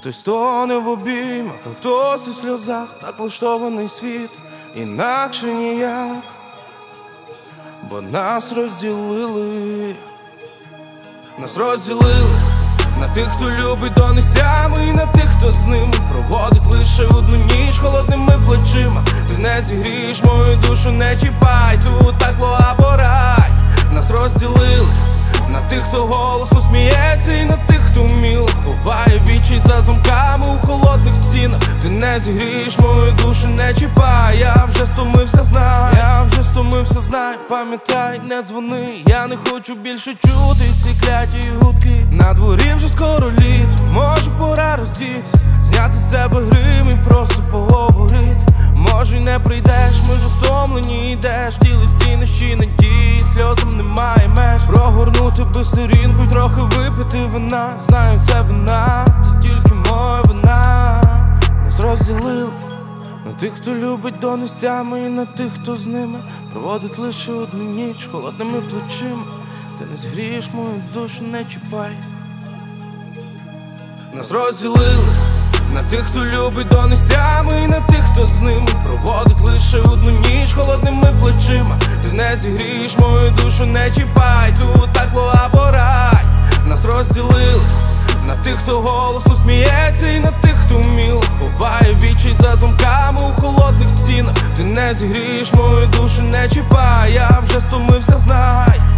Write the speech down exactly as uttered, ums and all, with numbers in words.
Хтось тоне в обіймах, а хтось у сльозах. Так влаштований світ, інакше ніяк, бо нас розділили. Нас розділили на тих, хто любить донестями, і на тих, хто з ними проводить лише одну ніч холодними плечима. Ти не зігрієш мою душу, не чіпай, тут так або рай. Нас розділили на тих, хто голосно сміється, і на тих, хто вміло ховає відчай за замками у холодних стінах. Ти не зігрієш мою душу, не чіпай, я вже стомився, знай, я вже стомився, знай. Пам'ятай, не дзвони, я не хочу більше чути ці кляті гудки. На дворі вже скоро літо, може пора роздітись, зняти з себе грим і просто поговорити. Може й не прийдеш, ми ж стомлені, йдеш, діли всі наші надії, сльозам немає меж. Прогорнути би сторінку й трохи випити вина. Знаю, це вина, це тільки моя вина. Нас розділили на тих, хто любить донестями, і на тих, хто з ними проводить лише одну ніч холодними плечима. Ти не згрієш мою душу, не чіпай. Нас розділили на тих, хто любить донестями, і на тих, хто з ними проводить лише одну ніч холодними плечима. Ти не зігрієш мою душу, не чіпай, тут так або рай. Нас розділили на тих, хто голосно сміється, і на тих, хто вміло ховає відчай за замками у холодних стінах. Ти не зігрієш мою душу, не чіпай, я вже стомився, знай.